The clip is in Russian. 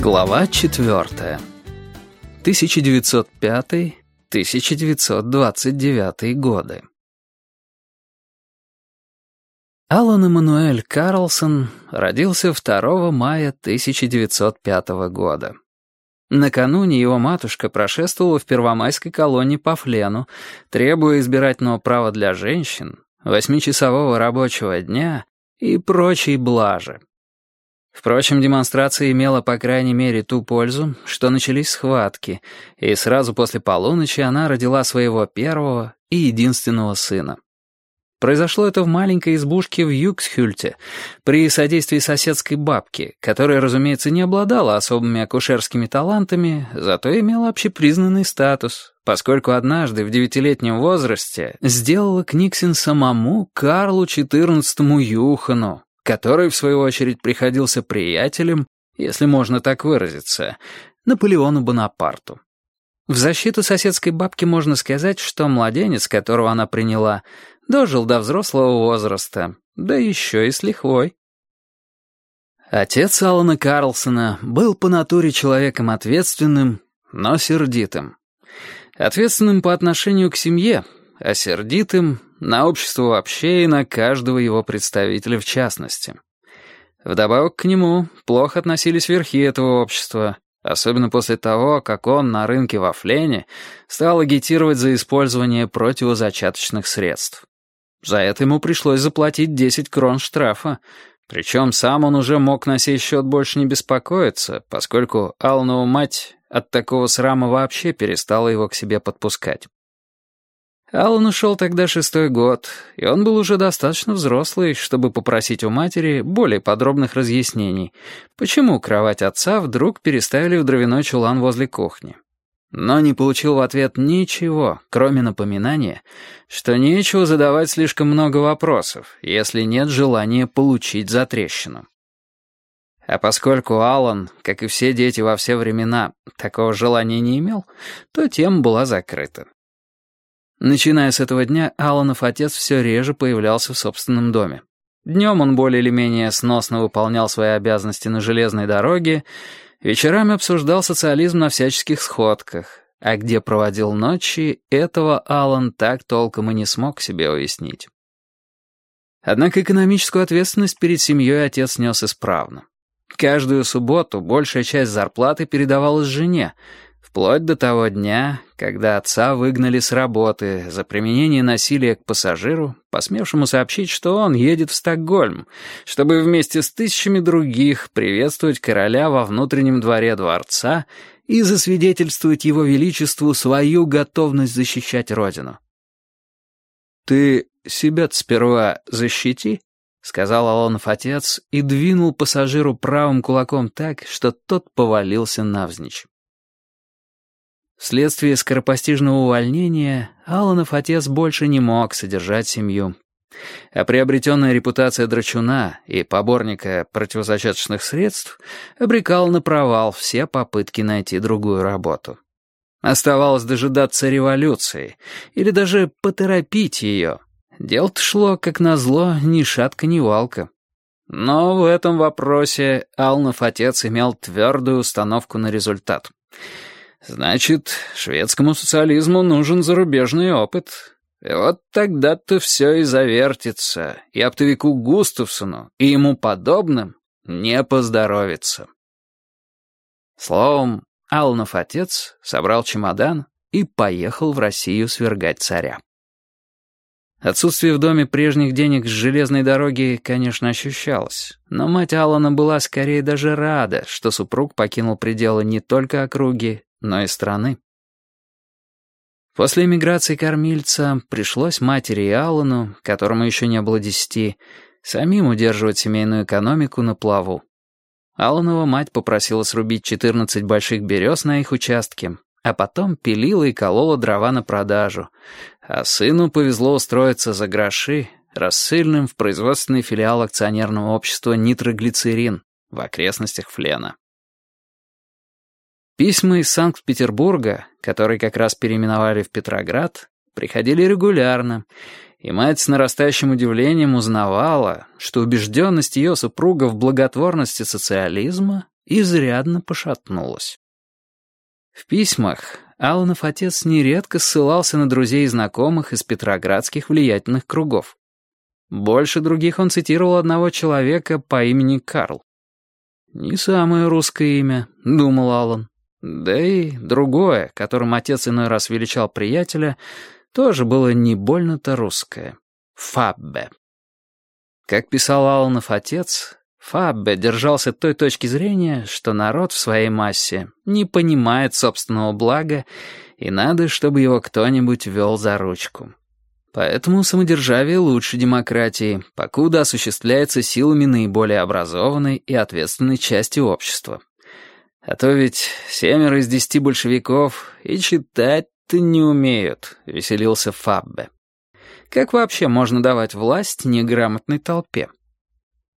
Глава 4. 1905-1929 годы. Алан Эммануэль Карлсон родился 2 мая 1905 года. Накануне его матушка прошествовала в первомайской колонии по Флену, требуя избирательного права для женщин, 8-часового рабочего дня и прочей блажи. Впрочем, демонстрация имела по крайней мере ту пользу, что начались схватки, и сразу после полуночи она родила своего первого и единственного сына. Произошло это в маленькой избушке в Юксхюльте при содействии соседской бабки, которая, разумеется, не обладала особыми акушерскими талантами, зато имела общепризнанный статус, поскольку однажды в 9-летнем возрасте сделала Книксен самому Карлу XIV Юхану, который, в свою очередь, приходился приятелем, если можно так выразиться, Наполеону Бонапарту. В защиту соседской бабки можно сказать, что младенец, которого она приняла, дожил до взрослого возраста, да еще и с лихвой. Отец Алана Карлсона был по натуре человеком ответственным, но сердитым. Ответственным по отношению к семье, а сердитым на общество вообще и на каждого его представителя в частности. Вдобавок к нему плохо относились верхи этого общества, особенно после того, как он на рынке во Флене стал агитировать за использование противозачаточных средств. За это ему пришлось заплатить 10 крон штрафа, причем сам он уже мог на сей счет больше не беспокоиться, поскольку Алланова мать от такого срама вообще перестала его к себе подпускать. Аллан ушел тогда 6-й год, и он был уже достаточно взрослый, чтобы попросить у матери более подробных разъяснений, почему кровать отца вдруг переставили в дровяной чулан возле кухни. Но не получил в ответ ничего, кроме напоминания, что нечего задавать слишком много вопросов, если нет желания получить затрещину. А поскольку Аллан, как и все дети во все времена, такого желания не имел, то тема была закрыта. Начиная с этого дня, Алланов отец все реже появлялся в собственном доме. Днем он более или менее сносно выполнял свои обязанности на железной дороге, вечерами обсуждал социализм на всяческих сходках, а где проводил ночи, этого Аллан так толком и не смог себе уяснить. Однако экономическую ответственность перед семьей отец нес исправно. Каждую субботу большая часть зарплаты передавалась жене, вплоть до того дня, когда отца выгнали с работы за применение насилия к пассажиру, посмевшему сообщить, что он едет в Стокгольм, чтобы вместе с тысячами других приветствовать короля во внутреннем дворе дворца и засвидетельствовать его величеству свою готовность защищать родину. «Ты себя-то сперва защити», — сказал Алланов отец и двинул пассажиру правым кулаком так, что тот повалился навзничь. Вследствие скоропостижного увольнения Алланов отец больше не мог содержать семью, а приобретенная репутация драчуна и поборника противозачаточных средств обрекала на провал все попытки найти другую работу. Оставалось дожидаться революции или даже поторопить ее. Дело-то шло, как назло, ни шатка, ни валка. Но в этом вопросе Алланов отец имел твердую установку на результат. Значит, шведскому социализму нужен зарубежный опыт. И вот тогда-то все и завертится, и оптовику Густавсону, и ему подобным не поздоровится. Словом, Алланов отец собрал чемодан и поехал в Россию свергать царя. Отсутствие в доме прежних денег с железной дороги, конечно, ощущалось, но мать Аллана была скорее даже рада, что супруг покинул пределы не только округи, но и страны. После эмиграции кормильца пришлось матери и Аллану, которому еще не было 10, самим удерживать семейную экономику на плаву. Алланова мать попросила срубить 14 больших берез на их участке, а потом пилила и колола дрова на продажу, а сыну повезло устроиться за гроши рассыльным в производственный филиал акционерного общества «Нитроглицерин» в окрестностях Флена. Письма из Санкт-Петербурга, который как раз переименовали в Петроград, приходили регулярно, и мать с нарастающим удивлением узнавала, что убежденность ее супруга в благотворности социализма изрядно пошатнулась. В письмах Алланов отец нередко ссылался на друзей и знакомых из петроградских влиятельных кругов. Больше других он цитировал одного человека по имени Карл. «Не самое русское имя», — думал Аллан. Да и другое, которым отец иной раз величал приятеля, тоже было не больно-то русское. Фаббе. Как писал Алланов отец, Фаббе держался той точки зрения, что народ в своей массе не понимает собственного блага, и надо, чтобы его кто-нибудь вел за ручку. Поэтому самодержавие лучше демократии, покуда осуществляется силами наиболее образованной и ответственной части общества. А то ведь 7 из 10 большевиков и читать-то не умеют, веселился Фаббе. Как вообще можно давать власть неграмотной толпе?